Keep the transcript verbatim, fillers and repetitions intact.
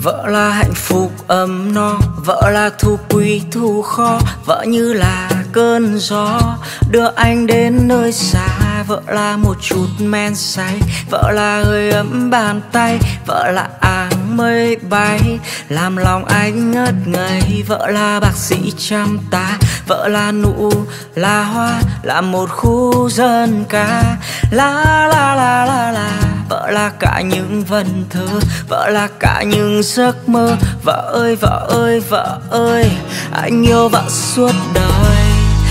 Vợ là hạnh phúc ấm no, vợ là thu quý thu khó, vợ như là cơn gió đưa anh đến nơi xa. Vợ là một chút men say, vợ là hơi ấm bàn tay, vợ là áng mây bay làm lòng anh ngất ngây. Vợ là bác sĩ chăm ta, vợ là nụ là hoa, là một khu dân ca. La la la la la. Vợ là cả những vần thơ, vợ là cả những giấc mơ. Vợ ơi vợ ơi vợ ơi, anh yêu vợ suốt đời.